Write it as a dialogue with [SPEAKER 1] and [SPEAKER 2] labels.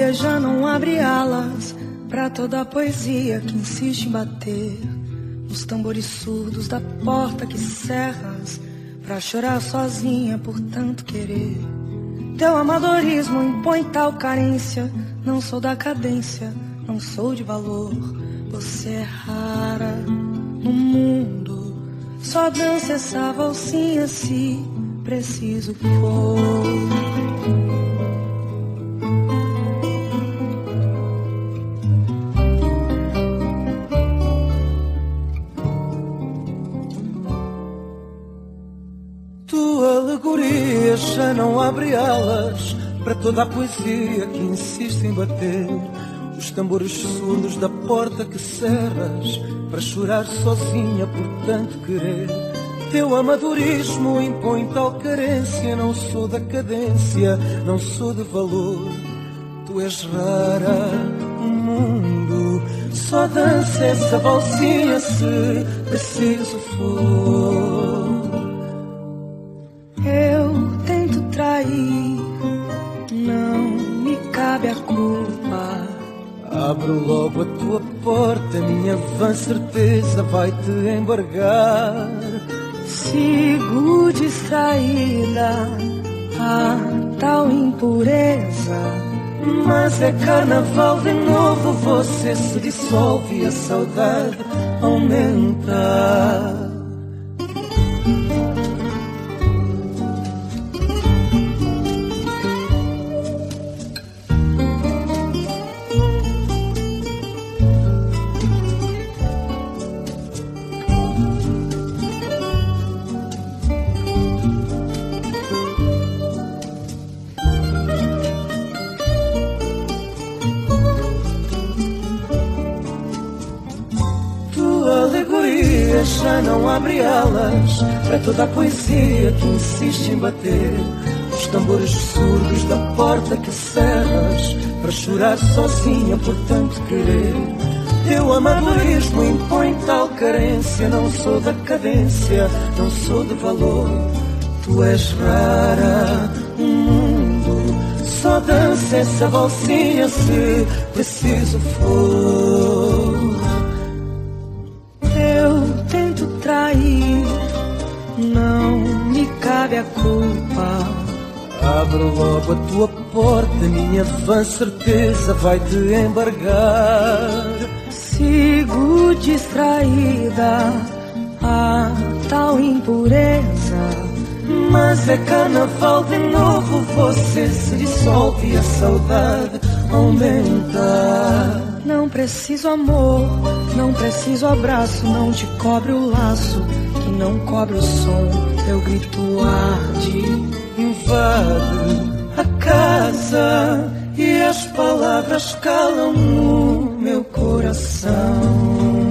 [SPEAKER 1] alegria já não abre alas pra toda a poesia que insiste em bater nos tambores surdos da porta que cerras, pra chorar sozinha por tanto querer. Teu amadorismo impõe tal carência, não sou da cadência, não sou de valor. Você é rara no mundo, só dança essa valsinha se preciso for.
[SPEAKER 2] Tua alegoria já não abre alas para toda a poesia que insiste em bater os tambores surdos da porta que cerras, para chorar sozinha por tanto querer. Teu amadorismo impõe tal carência, não sou da cadência, não sou de valor. Tu és rara no mundo, só dança essa valsinha se preciso for.
[SPEAKER 1] Eu tento trair, não me cabe a culpa.
[SPEAKER 2] Abro logo a tua porta, minha vã certeza vai te embargar.
[SPEAKER 1] Sigo distraída, a tal impureza.
[SPEAKER 2] Mas é carnaval de novo, você se dissolve e a saudade aumenta. Já não abre alas para toda a poesia que insiste em bater os tambores surdos da porta que cerras, para chorar sozinha por tanto querer. Teu amadorismo impõe tal carência, não sou da cadência, não sou de valor. Tu és rara no mundo, só dança essa valsinha se preciso for.
[SPEAKER 1] Trair, não me cabe a culpa.
[SPEAKER 2] Abro logo a tua porta, minha vã certeza vai te embargar.
[SPEAKER 1] Sigo distraída, a tal impureza.
[SPEAKER 2] Mas é carnaval de novo, você se dissolve e a saudade aumenta.
[SPEAKER 1] Não preciso amor, não preciso abraço, não te cobre o laço, que não cobre o som, teu grito arde,
[SPEAKER 2] invade a casa e as palavras calam no meu coração.